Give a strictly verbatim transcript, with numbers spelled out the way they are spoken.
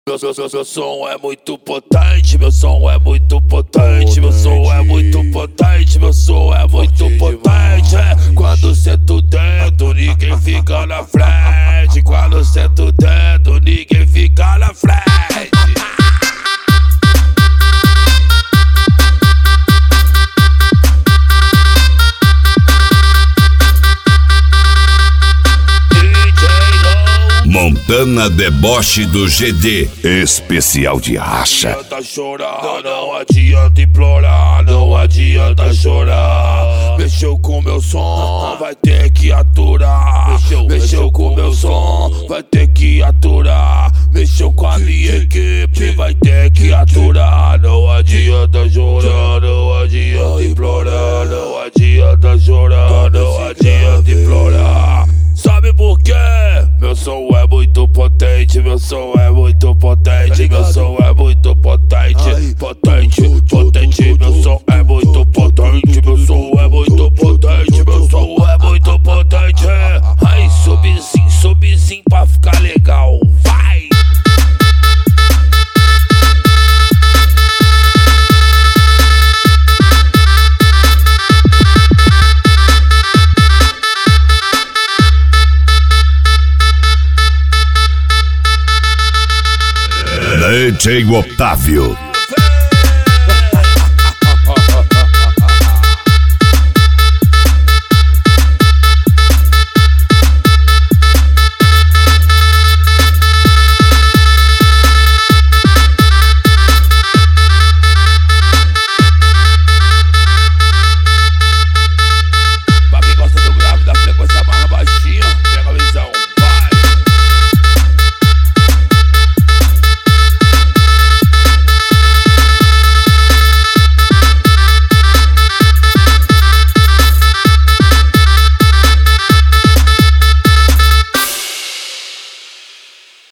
Meu, meu, meu, meu som é muito potente, meu som é muito potente, meu som é muito potente, meu som é muito potente. É, quando sento o dedo, ninguém fica na frente. Quando sento o dedo, ninguém fica na frente. Montana Deboche do G D, especial de racha. Não adianta chorar, não adianta implorar, não adianta chorar. Mexeu com meu som, vai ter que aturar. Mexeu, mexeu com meu som, vai ter que aturar. Mexeu com a minha equipe, vai ter que aturar. Não adianta chorar, não adianta implorar, não adianta chorar, não adianta implorar. Sabe por quê? Meu som é muito potente, meu som é muito potente, meu som é muito potente, potente, potente, meu som é muito potente, meu som é muito potente, meu som é muito potente. Aí subzinho, subzinho pra ficar legal, vai! D J Otávio.